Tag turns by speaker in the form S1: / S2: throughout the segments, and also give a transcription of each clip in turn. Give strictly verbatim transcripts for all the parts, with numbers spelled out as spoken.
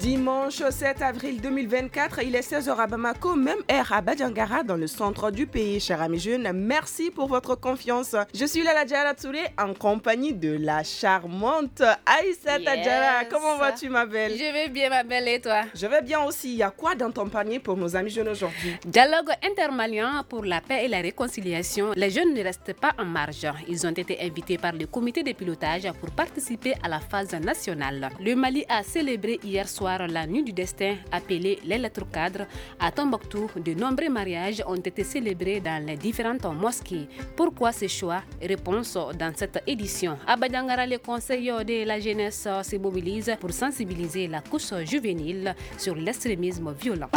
S1: Dimanche sept avril deux mille vingt-quatre, il est seize heures à Bamako, même heure à Badiangara dans le centre du pays. Chers amis jeunes, merci pour votre confiance. Je suis Lala Diara Touré en compagnie de la charmante Aïssata
S2: Yes.
S1: Diara. Comment vas-tu ma belle?
S2: Je vais bien ma belle et toi?
S1: Je vais bien aussi. Il y a quoi dans ton panier pour nos amis jeunes aujourd'hui?
S2: Dialogue intermalien pour la paix et la réconciliation. Les jeunes ne restent pas en marge. Ils ont été invités par le comité de pilotage pour participer à la phase nationale. Le Mali a célébré hier soir la nuit du destin appelée l'électrocadre. À Tombouctou, de nombreux mariages ont été célébrés dans les différentes mosquées. Pourquoi ce choix? Réponse dans cette édition. À Badiangara, le conseil de la jeunesse se mobilise pour sensibiliser la couche juvénile sur l'extrémisme violent.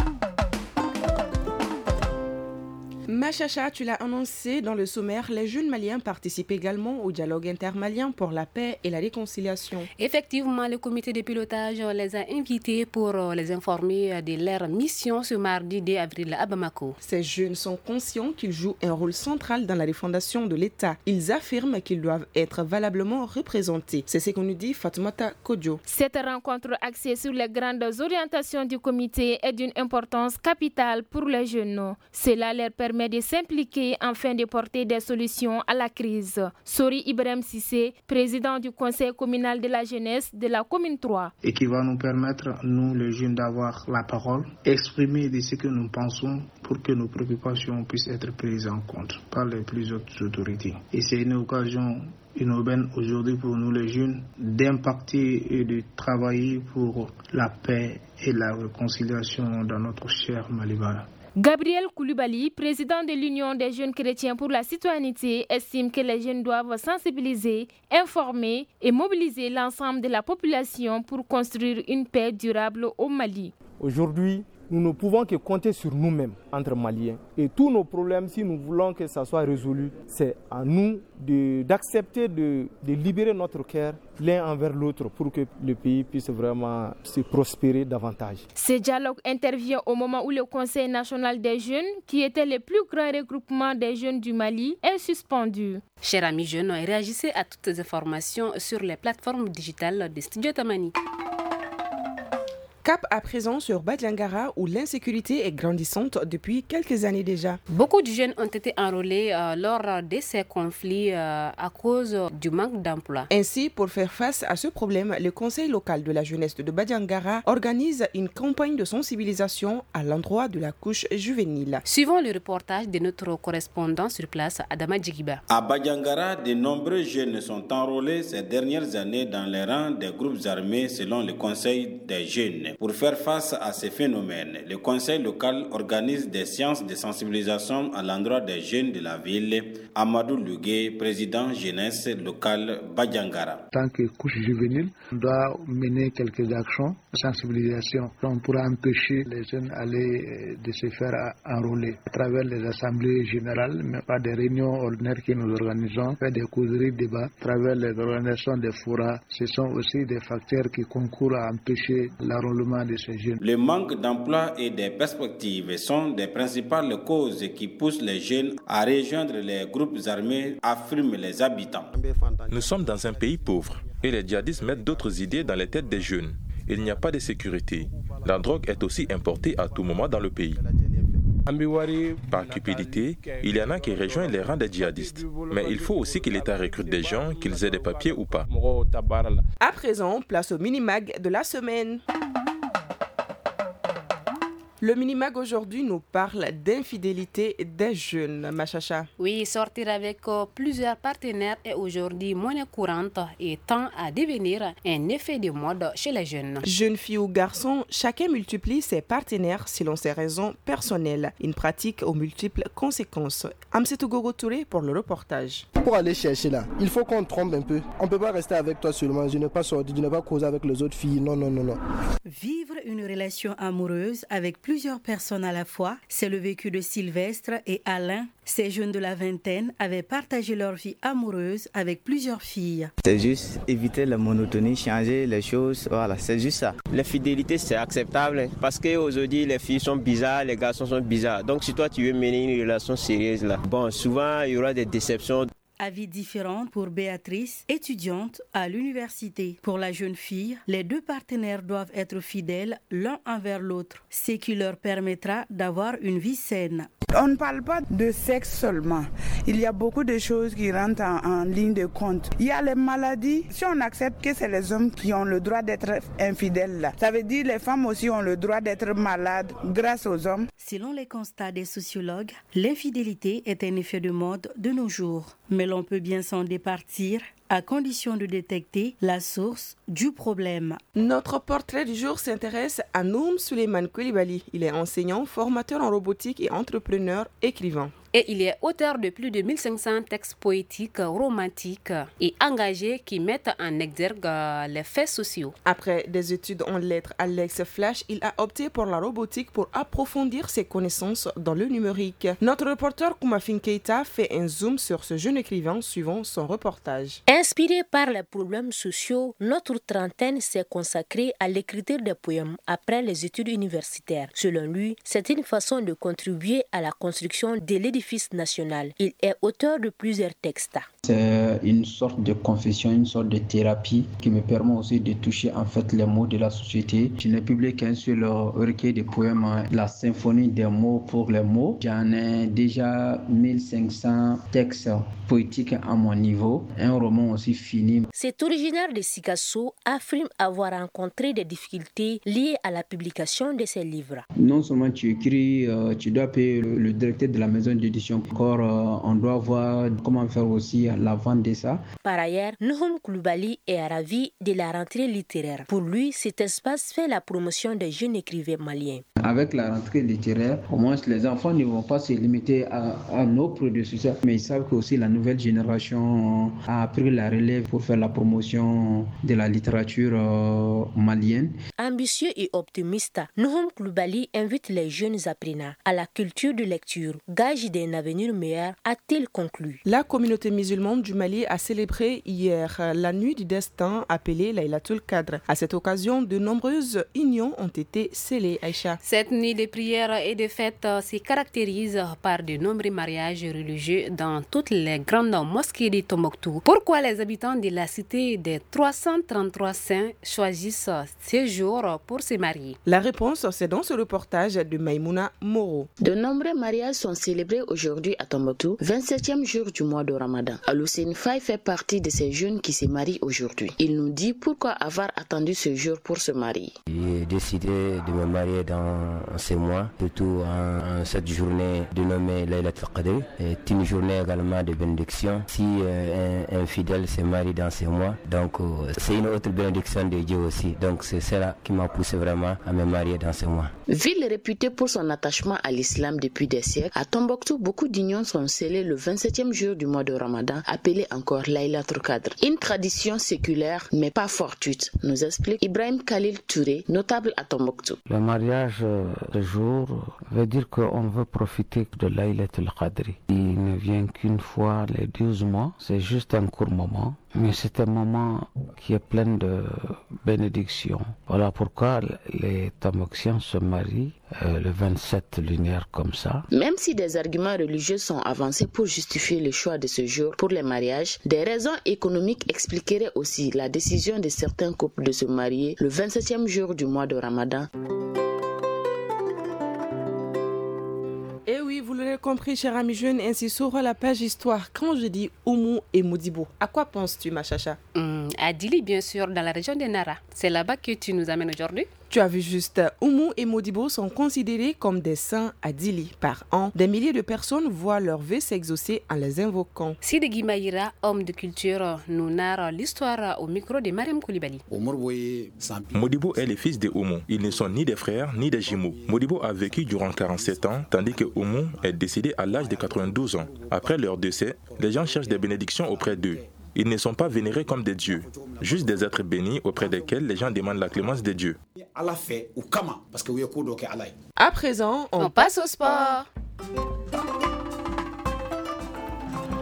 S1: Machacha, tu l'as annoncé dans le sommaire, les jeunes maliens participent également au dialogue intermalien pour la paix et la réconciliation.
S2: Effectivement, le comité de pilotage les a invités pour les informer de leur mission ce mardi deux avril à Bamako.
S1: Ces jeunes sont conscients qu'ils jouent un rôle central dans la refondation de l'État. Ils affirment qu'ils doivent être valablement représentés. C'est ce qu'on nous dit Fatoumata Kodjo.
S3: Cette rencontre axée sur les grandes orientations du comité est d'une importance capitale pour les jeunes. Cela leur permet de s'impliquer afin de porter des solutions à la crise. Sori Ibrahim Sissé, président du conseil communal de la jeunesse de la commune trois.
S4: Et qui va nous permettre, nous les jeunes, d'avoir la parole, exprimer de ce que nous pensons pour que nos préoccupations puissent être prises en compte par les plus hautes autorités. Et c'est une occasion, une aubaine aujourd'hui pour nous les jeunes d'impacter et de travailler pour la paix et la réconciliation dans notre cher Malibara.
S3: Gabriel Koulibaly, président de l'Union des jeunes chrétiens pour la citoyenneté, estime que les jeunes doivent sensibiliser, informer et mobiliser l'ensemble de la population pour construire une paix durable au Mali.
S5: Aujourd'hui, nous ne pouvons que compter sur nous-mêmes, entre Maliens. Et tous nos problèmes, si nous voulons que ça soit résolu, c'est à nous de, d'accepter de, de libérer notre cœur l'un envers l'autre pour que le pays puisse vraiment se prospérer davantage.
S3: Ce dialogue intervient au moment où le Conseil national des jeunes, qui était le plus grand regroupement des jeunes du Mali, est suspendu.
S2: Chers amis jeunes, réagissez à toutes les informations sur les plateformes digitales de Studio Tamani.
S1: Cap à présent sur Badiangara où l'insécurité est grandissante depuis quelques années déjà.
S2: Beaucoup de jeunes ont été enrôlés euh, lors de ces conflits euh, à cause du manque d'emploi.
S1: Ainsi, pour faire face à ce problème, le Conseil local de la jeunesse de Badiangara organise une campagne de sensibilisation à l'endroit de la couche juvénile.
S2: Suivons le reportage de notre correspondant sur place, Adama Djigiba.
S6: À Badiangara, de nombreux jeunes sont enrôlés ces dernières années dans les rangs des groupes armés selon le Conseil des jeunes. Pour faire face à ces phénomènes, le conseil local organise des séances de sensibilisation à l'endroit des jeunes de la ville. Amadou Lugué, président jeunesse locale Badiangara.
S4: En tant que couche juvénile, on doit mener quelques actions de sensibilisation pour empêcher les jeunes d'aller de se faire enrôler à travers les assemblées générales, mais pas des réunions ordinaires que nous organisons, faire des causeries, débats à travers les organisations des forats. Ce sont aussi des facteurs qui concourent à empêcher l'enrôlement de ces jeunes.
S6: Le manque d'emploi et des perspectives sont des principales causes qui poussent les jeunes à rejoindre les groupes armés, affirment les habitants.
S7: Nous sommes dans un pays pauvre et les djihadistes mettent d'autres idées dans les têtes des jeunes. Il n'y a pas de sécurité. La drogue est aussi importée à tout moment dans le pays. Par cupidité, il y en a qui rejoignent les rangs des djihadistes. Mais il faut aussi que l'État recrute des gens, qu'ils aient des papiers ou pas.
S1: À présent, place au mini-mag de la semaine. Le Minimag aujourd'hui nous parle d'infidélité des jeunes, Machacha.
S2: Oui, sortir avec euh, plusieurs partenaires est aujourd'hui monnaie courante et tend à devenir un effet de mode chez les jeunes.
S1: Jeunes filles ou garçons, chacun multiplie ses partenaires selon ses raisons personnelles. Une pratique aux multiples conséquences. Amsetou Gogo Touré pour le reportage.
S8: Pour aller chercher là, il faut qu'on trompe un peu. On ne peut pas rester avec toi seulement, je n'ai pas sorti, je n'ai pas causé avec les autres filles. Non, non, non, non.
S9: Vivre une relation amoureuse avec plusieurs personnes à la fois, c'est le vécu de Sylvestre et Alain. Ces jeunes de la vingtaine avaient partagé leur vie amoureuse avec plusieurs filles.
S10: C'est juste éviter la monotonie, changer les choses, voilà, c'est juste ça. La fidélité, c'est acceptable parce qu'aujourd'hui, les filles sont bizarres, les garçons sont bizarres. Donc si toi, tu veux mener une relation sérieuse, là, bon, souvent, il y aura des déceptions.
S9: Avis différents pour Béatrice, étudiante à l'université. Pour la jeune fille, les deux partenaires doivent être fidèles l'un envers l'autre, ce qui leur permettra d'avoir une vie saine.
S11: On ne parle pas de sexe seulement. Il y a beaucoup de choses qui rentrent en, en ligne de compte. Il y a les maladies. Si on accepte que c'est les hommes qui ont le droit d'être infidèles, là, ça veut dire que les femmes aussi ont le droit d'être malades grâce aux hommes.
S9: Selon les constats des sociologues, l'infidélité est un effet de mode de nos jours. Mais l'on peut bien s'en départir à condition de détecter la source du problème.
S1: Notre portrait du jour s'intéresse à Noum Suleiman Koulibaly. Il est enseignant, formateur en robotique et entrepreneur, écrivain.
S2: Et il est auteur de plus de mille cinq cents textes poétiques, romantiques et engagés qui mettent en exergue les faits sociaux.
S1: Après des études en lettres à l'Aix-Flash, il a opté pour la robotique pour approfondir ses connaissances dans le numérique. Notre reporter Koumafin Keita fait un zoom sur ce jeune écrivain suivant son reportage.
S12: Inspiré par les problèmes sociaux, notre trentaine s'est consacrée à l'écriture des poèmes après les études universitaires. Selon lui, c'est une façon de contribuer à la construction de l'édifice national. Il est auteur de plusieurs textes.
S13: C'est une sorte de confession, une sorte de thérapie qui me permet aussi de toucher en fait les mots de la société. Je n'ai publié qu'un seul recueil de poèmes, la symphonie des mots pour les mots. J'en ai déjà mille cinq cents textes poétiques à mon niveau. Un roman aussi fini.
S12: Cet originaire de Sikasso affirme avoir rencontré des difficultés liées à la publication de ses livres.
S13: Non seulement tu écris, euh, tu dois payer le, le directeur de la maison d'édition. Encore, euh, on doit voir comment faire aussi la vente de ça.
S12: Par ailleurs, Noum Koulibaly est ravi de la rentrée littéraire. Pour lui, cet espace fait la promotion des jeunes écrivains maliens.
S13: Avec la rentrée littéraire, au moins les enfants ne vont pas se limiter à, à nos prédécesseurs, mais ils savent que aussi la nouvelle génération a pris la relève pour faire la promotion de la littérature euh, malienne.
S12: Ambitieux et optimiste, Noum Koulibaly invite les jeunes apprenants à la culture de lecture, gage d'un avenir meilleur, a-t-il conclu.
S1: La communauté musulmane du Mali a célébré hier la nuit du destin appelée Laylatul Qadr. À cette occasion, de nombreuses unions ont été scellées. Aïcha.
S2: Cette nuit de prière et de fête se caractérise par de nombreux mariages religieux dans toutes les grandes mosquées de Tombouctou. Pourquoi les habitants de la cité des trois cent trente-trois saints choisissent ce jour pour se marier?
S1: La réponse, c'est dans ce reportage de Maïmouna Moro.
S14: De nombreux mariages sont célébrés aujourd'hui à Tombouctou, vingt-septième jour du mois de Ramadan. Aloussine Faye fait partie de ces jeunes qui se marient aujourd'hui. Il nous dit pourquoi avoir attendu ce jour pour se marier.
S15: J'ai décidé de me marier dans ce mois, surtout en, en cette journée dénommée Laylatul Qadr. C'est une journée également de bénédiction. Si euh, un, un fidèle se marie dans ce mois, donc euh, c'est une autre bénédiction de Dieu aussi. Donc c'est cela qui m'a poussé vraiment à me marier dans ce mois.
S14: Ville réputée pour son attachement à l'islam depuis des siècles, à Tombouctou, beaucoup d'unions sont scellées le vingt-septième jour du mois de Ramadan, appelé encore Laylatul Qadr. Une tradition séculaire mais pas fortuite, nous explique Ibrahim Khalil Touré, notable à Tombouctou.
S16: Le mariage ce jour veut dire qu'on veut profiter de Laylatul Qadr. Il ne vient qu'une fois les douze mois, c'est juste un court moment. Mais c'est un moment qui est plein de bénédictions. Voilà pourquoi les Tombouctiens se marient euh, le vingt-sept lunaire comme ça.
S14: Même si des arguments religieux sont avancés pour justifier le choix de ce jour pour les mariages, des raisons économiques expliqueraient aussi la décision de certains couples de se marier le vingt-septième jour du mois de Ramadan.
S1: Et oui, vous l'aurez compris, cher ami jeune, ainsi sur la page histoire. Quand je dis Oumou et Modibo, à quoi penses-tu, ma chacha?
S2: mmh, À Dili, bien sûr, dans la région de Nara. C'est là-bas que tu nous amènes aujourd'hui.
S1: Tu as vu juste, Oumou et Modibo sont considérés comme des saints à Dili. Par an, des milliers de personnes voient leur vœu s'exaucer en les invoquant.
S2: Sidi Guimaïra, homme de culture, nous narre l'histoire au micro de Mariam Koulibaly.
S7: Modibo est le fils de Oumou. Ils ne sont ni des frères ni des jumeaux. Modibo a vécu durant quarante-sept ans, tandis que Oumou est décédé à l'âge de quatre-vingt-douze ans. Après leur décès, les gens cherchent des bénédictions auprès d'eux. Ils ne sont pas vénérés comme des dieux, juste des êtres bénis auprès desquels les gens demandent la clémence des dieux.
S1: À présent, on,
S2: on passe au sport.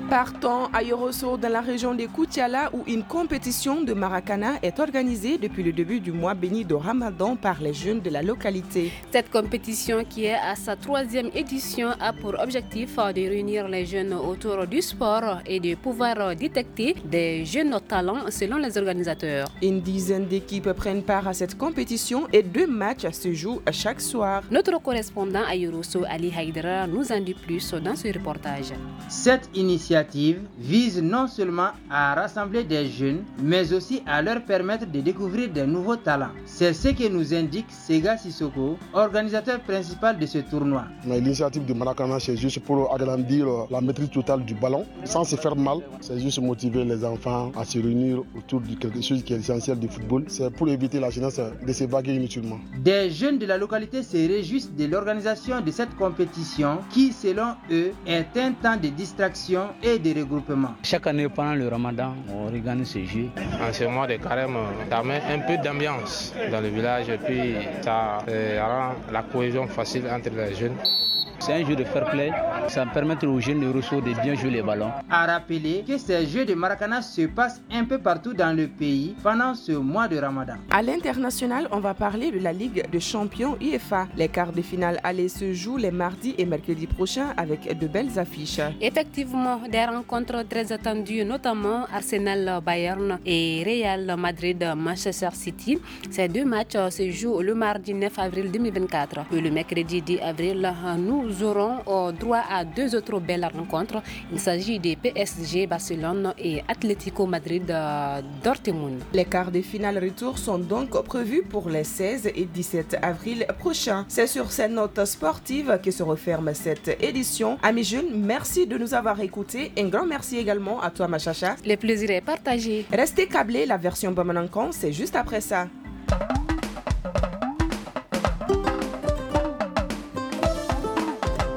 S1: Partons à Yorosso dans la région de Koutiala où une compétition de Maracana est organisée depuis le début du mois béni de Ramadan par les jeunes de la localité.
S2: Cette compétition qui est à sa troisième édition a pour objectif de réunir les jeunes autour du sport et de pouvoir détecter des jeunes talents selon les organisateurs.
S1: Une dizaine d'équipes prennent part à cette compétition et deux matchs se jouent chaque soir.
S2: Notre correspondant à Yorosso, Ali Haïdra, nous en dit plus dans ce reportage.
S17: Cette initiative vise non seulement à rassembler des jeunes, mais aussi à leur permettre de découvrir de nouveaux talents. C'est ce que nous indique Sega Sissoko, organisateur principal de ce tournoi.
S18: L'initiative de Maracana, c'est juste pour agrandir la maîtrise totale du ballon, sans se faire mal. C'est juste motiver les enfants à se réunir autour de quelque chose qui est essentiel du football. C'est pour éviter la jeunesse de s'évaguer inutilement.
S17: Des jeunes de la localité se réjouissent de l'organisation de cette compétition qui, selon eux, est un temps de distraction et de regroupement.
S19: Chaque année pendant le Ramadan, on organise ce jeu.
S20: En ce mois de carême, ça met un peu d'ambiance dans le village et puis ça rend la cohésion facile entre les jeunes.
S19: C'est un jeu de fair play, ça permet aux jeunes de Rosso de bien jouer les ballons.
S17: À rappeler que ces jeux de Maracana se passent un peu partout dans le pays pendant ce mois de Ramadan.
S1: À l'international, on va parler de la Ligue des champions U E F A. Les quarts de finale aller se jouent les mardis et mercredis prochains avec de belles affiches.
S2: Effectivement, des rencontres très attendues, notamment Arsenal-Bayern et Real Madrid-Manchester City. Ces deux matchs se jouent le mardi neuf avril deux mille vingt-quatre et le mercredi dix avril. Nous Nous aurons droit à deux autres belles rencontres. Il s'agit des P S G Barcelone et Atlético Madrid Dortmund.
S1: Les quarts de finale retour sont donc prévus pour les seize et dix-sept avril prochains. C'est sur ces notes sportives que se referme cette édition. Amis jeunes, merci de nous avoir écoutés. Un grand merci également à toi, Machacha.
S2: Le plaisir est partagé.
S1: Restez câblés, la version Bamanankon, c'est juste après ça.